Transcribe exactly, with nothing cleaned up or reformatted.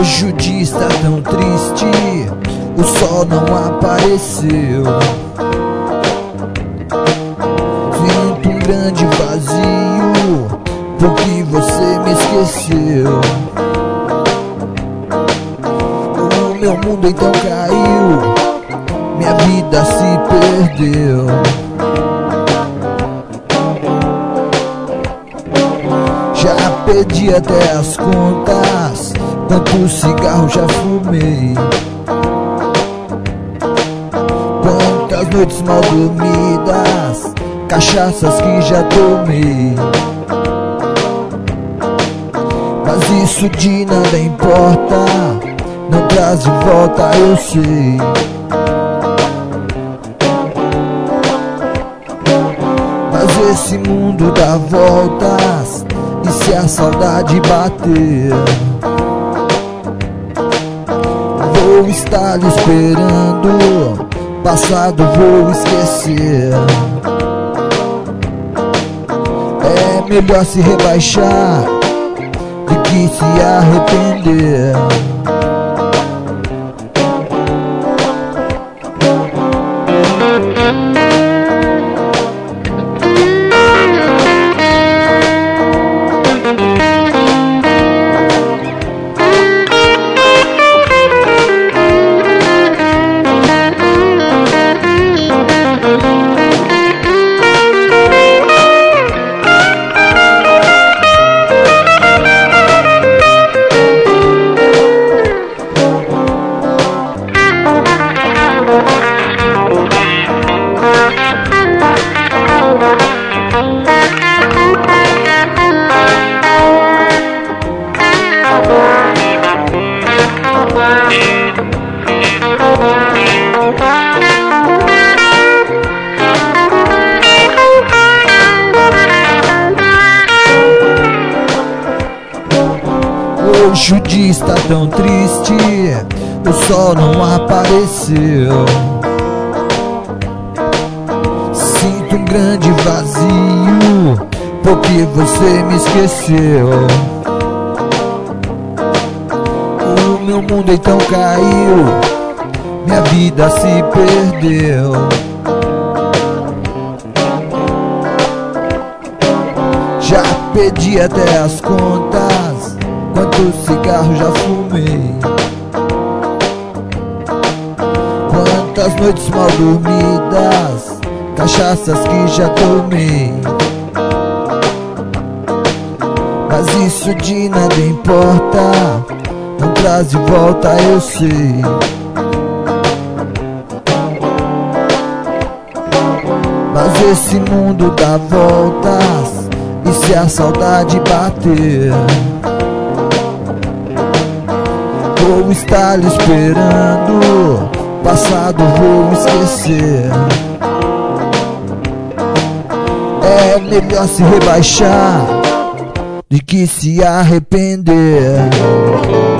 Hoje o dia está tão triste, o sol não apareceu. Sinto um grande vazio, porque você me esqueceu. O meu mundo então caiu, minha vida se perdeu. Já perdi até as contas, quantos cigarros já fumei, quantas noites mal dormidas, cachaças que já tomei. Mas isso de nada importa, não traz de volta, eu sei. Mas esse mundo dá voltas, e se a saudade bater, vou estar lhe esperando, passado vou esquecer. É melhor se rebaixar do que se arrepender. Hoje o dia está tão triste, o sol não apareceu. Sinto um grande vazio, porque você me esqueceu. O meu mundo então caiu, minha vida se perdeu. Já perdi até as contas, quantos cigarros já fumei, quantas noites mal dormidas, cachaças que já tomei. Mas isso de nada importa, não traz de volta, eu sei. Mas esse mundo dá voltas, e se a saudade bater, vou estar lhe esperando, passado vou esquecer. É melhor se rebaixar do que se arrepender.